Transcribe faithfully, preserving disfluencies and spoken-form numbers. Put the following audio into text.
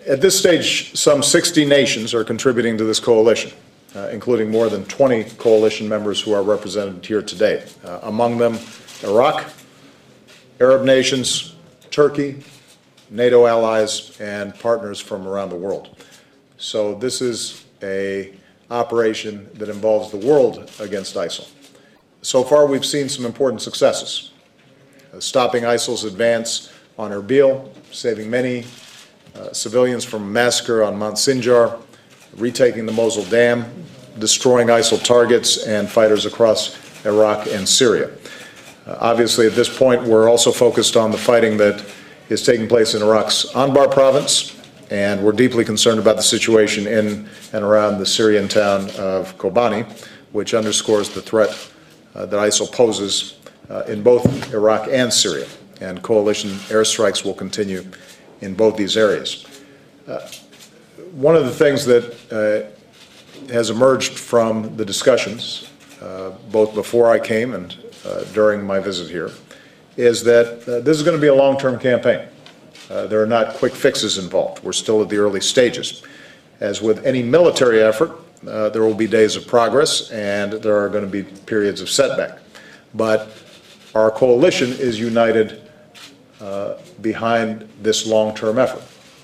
At this stage, some sixty nations are contributing to this coalition, uh, including more than twenty coalition members who are represented here today. Uh, among them, Iraq, Arab nations, Turkey, NATO allies, and partners from around the world. So this is a operation that involves the world against ISIL. So far, we've seen some important successes. Uh, stopping ISIL's advance on Erbil, saving many uh, civilians from a massacre on Mount Sinjar, retaking the Mosul Dam, destroying ISIL targets and fighters across Iraq and Syria. Uh, obviously, at this point, we're also focused on the fighting that is taking place in Iraq's Anbar province, and we're deeply concerned about the situation in and around the Syrian town of Kobani, which underscores the threat uh, that ISIL poses uh, in both Iraq and Syria. And coalition airstrikes will continue in both these areas. Uh, one of the things that uh, has emerged from the discussions, uh, both before I came and uh, during my visit here, is that uh, this is going to be a long-term campaign. Uh, there are not quick fixes involved. We're still at the early stages. As with any military effort, uh, there will be days of progress and there are going to be periods of setback. But our coalition is united uh, behind this long-term effort.